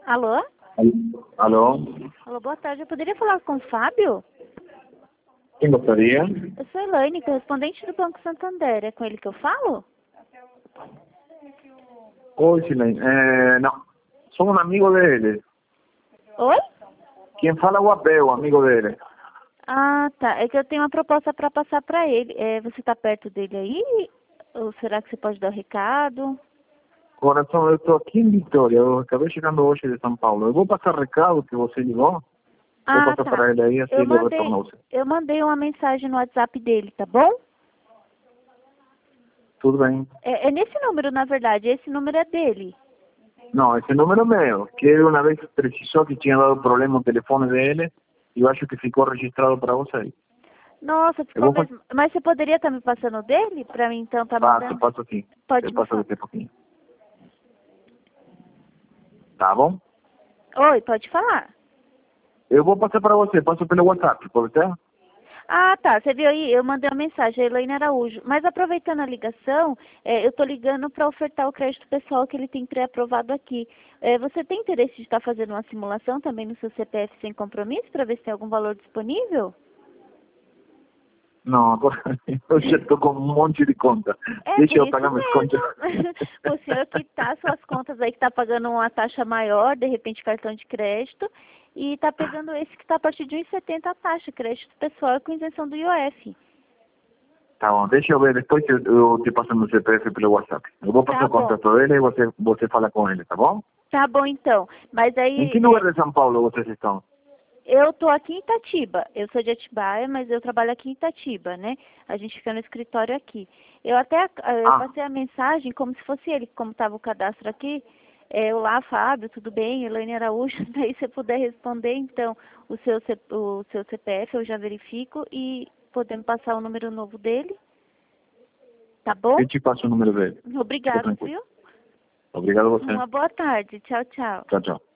Alô? Alô? Alô, boa tarde. Eu poderia falar com o Fábio? Quem gostaria? Eu sou Elaine, correspondente do Banco Santander. É com ele que eu falo? Oi, Silene. Não, sou um amigo dele. Oi? Quem fala é o Abel, amigo dele. Ah, tá. É que eu tenho uma proposta para passar para ele. Você está perto dele aí? Ou será que você pode dar o recado? Coração, eu estou aqui em Vitória. Eu acabei chegando hoje de São Paulo. Eu vou passar recado que você ligou. Vou Ah, passar tá. para ele aí, assim ele retorna você. Eu mandei uma mensagem no WhatsApp dele, tá bom? Tudo bem? É nesse número, na verdade. Esse número é dele. Não, esse número é meu. Que ele uma vez precisou que tinha dado problema no telefone dele. E eu acho que ficou registrado para você. Nossa, Eu ficou vou mesmo. Mas você poderia estar me passando o dele? Pra mim, então, tá mandando? passo aqui. Pode Eu me passo falar. daqui a pouquinho. Tá bom? Oi, pode falar. Eu vou passar para você. Passo pelo WhatsApp, pode ser? Ah, tá. Você viu aí? Eu mandei uma mensagem, a Elaine Araújo. Mas aproveitando a ligação, eu tô ligando para ofertar o crédito pessoal que ele tem pré-aprovado aqui. Você tem interesse de estar fazendo uma simulação também no seu CPF sem compromisso para ver se tem algum valor disponível? Não, agora eu já estou com um monte de conta. É Deixa por eu isso pagar minhas contas. mesmo. O senhor quitar suas contas aí que está pagando uma taxa maior, de repente cartão de crédito, e está pegando esse que está a partir de 1,70 a taxa, crédito pessoal com isenção do IOF. Tá bom, deixa eu ver, depois eu te passo meu CPF pelo WhatsApp. Eu vou passar Tá o bom. contato dele e você fala com ele, tá bom? Tá bom então. Mas Em aí que lugar de São Paulo vocês estão? eu tô aqui em Itatiba. Eu sou de Atibaia, mas eu trabalho aqui em Itatiba, né? A gente fica no escritório aqui. Eu até eu Ah, passei a mensagem como se fosse ele, como estava o cadastro aqui. Olá, Fábio, tudo bem? Elaine Araújo. Daí se puder responder, então, o seu CPF eu já verifico e podemos passar o número novo dele, tá bom? eu te passo o número dele. Fica Obrigado, tranquilo. viu? Obrigado a você. Uma boa tarde. Tchau, tchau. Tchau, tchau.